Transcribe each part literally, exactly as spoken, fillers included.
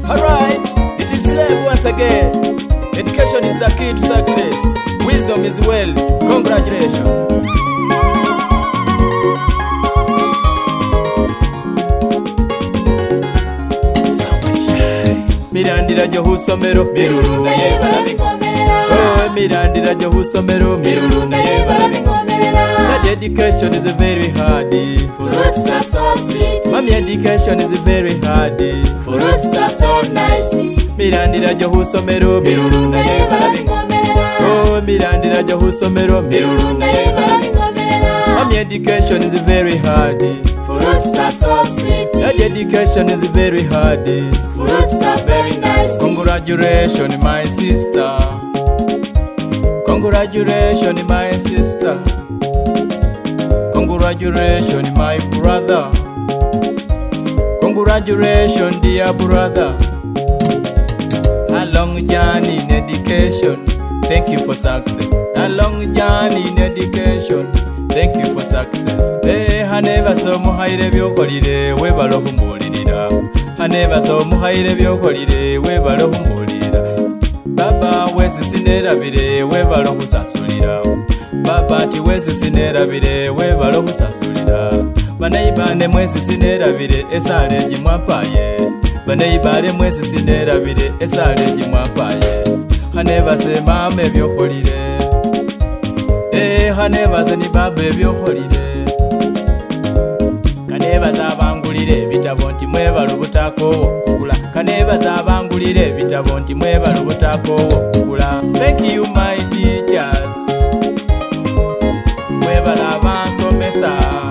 Alright, it is slave once again. Education is the key to success. Wisdom is wealth. Congratulations. Mirandira jo husomero Mirulu naye balabingomerera. Oh, mirandira jo husomero Mirulu naye balabingomerera. That education is very hard. Fruits are so sweet. Mommy, education is very hard. Fruits are so nice. Mirandira jo husomero Mirulu naye balabingomerera. Oh, mirandira jo husomero Mirulu naye balabingomerera. Mommy, education is very hard. Fruits are so sweet. That education is very hard. Fruits are very nice. Congratulations, my sister. Congratulations, my sister. Congratulations, my brother. Congratulations, dear brother. A long journey in education. Thank you for success. A long journey in education. Thank you for success. Hey, haneva so muhaire byokolire we balohumbulirira. Haneva so muhaire byokolire we balohumbulirira. Baba wezi sinerabire we balohusasulira. Baba ati wezi sinerabire we balohusasulira. Banaibane mwezi sinerabire esale jimwapaye. Banaibale mwezi sinerabire esale jimwapaye. Haneva se mame byokolire. Eh, hanebaze ni baba ebyokolire. Kanebaza abangulire ebitabo nti mwebalo butako kugula. Kanebaza abangulire ebitabo nti mwebalo butako kugula. Thank you my teachers. Mwebala abansomesa.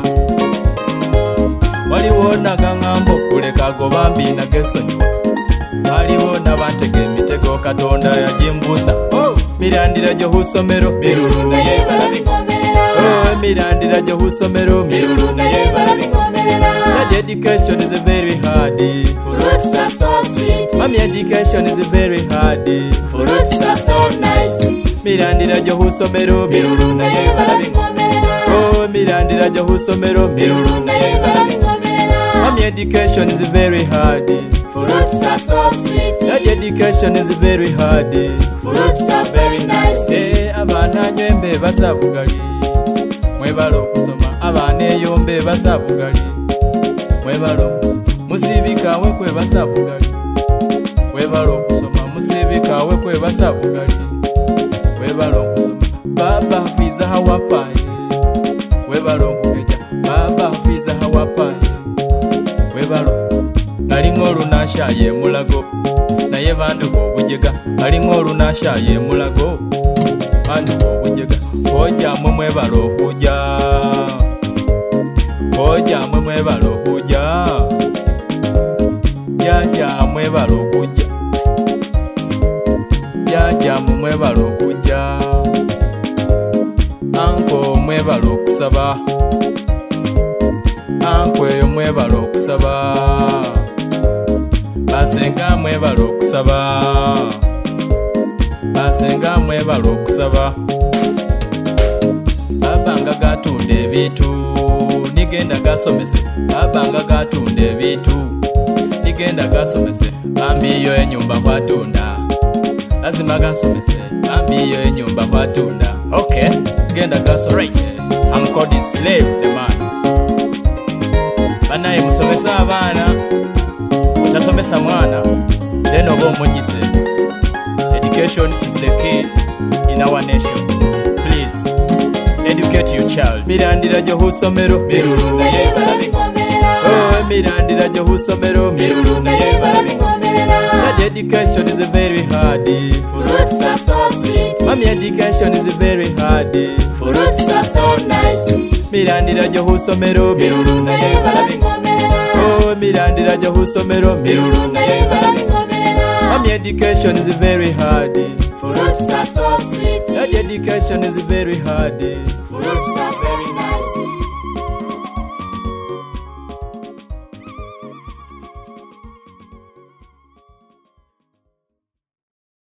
Waliwo nagaŋŋambo kuleka gobambi nagesonyiwa. Waliwo nabantega emitego Katonda yagimbusa. Oh, mirandira jo husomero Mirulu naye balabingomerera. Oh, mirandira jo husomero Mirulu naye balabingomerera. That education is very hard. Fruits are so sweet. Mommy, education is very hard. Fruits are so nice. Mirandira jo husomero Mirulu naye balabingomerera. Oh, mirandira jo husomero Mirulu naye balabingomerera. Mommy, education is very hard. Fruits are so sweet. That education is very hard. Fruits are very nice. Eh, abaana nyembe basabugali. Mwebalo okusoma. Abaana eyombe basabugali. Mwebalo. Musibikawe kwe basabugali. Mwebalo okusoma. Musibikawe kwe basabugali. Mwebalo okusoma. Baba fiza hawapaye. Mwebalo okugeja. Baba fiza hawapaye. Mwebalo. Nalinga olunashaye mulago naye banduka obujega. Nalinga olunashaye mulago banduka obujega. Hoja mwe mwebalo okuja. Hoja mwe mwebalo okuja. Jaja mwebalo okuja. Jaja mwe mwebalo okuja. Anko mwebalo okusaba. Ankwe mwebalo okusaba. Basenga mwebalo okusaba. Basenga mwebalo okusaba. Babanga gatunda ebintu nigenda gasomese. Babanga gatunda ebintu nigenda gasomese. Bambi yo enyumba kwatunda. Lazima gasomese. Bambi yo enyumba kwatunda. Okay, genda gasomese. I'm called the slave, the man. Banaye musomesa abaana. Utasomesa mwana then oba omunyise. Education is the key in our nation. Please educate your child. Mirandira jo husomero Mirulu naye balabingomerera. Oh, mirandira jo husomero Mirulu naye balabingomerera. That education is very hard. Fruits are so sweet. Mommy, education is very hard. Fruits are so nice. Mirandira jo husomero Mirulu naye balabingomerera. Oh, mirandira jo husomero Mirulu naye balabingomerera. Mommy, education is very hard. Fruits are so sweet. That education is very hard. Fruits are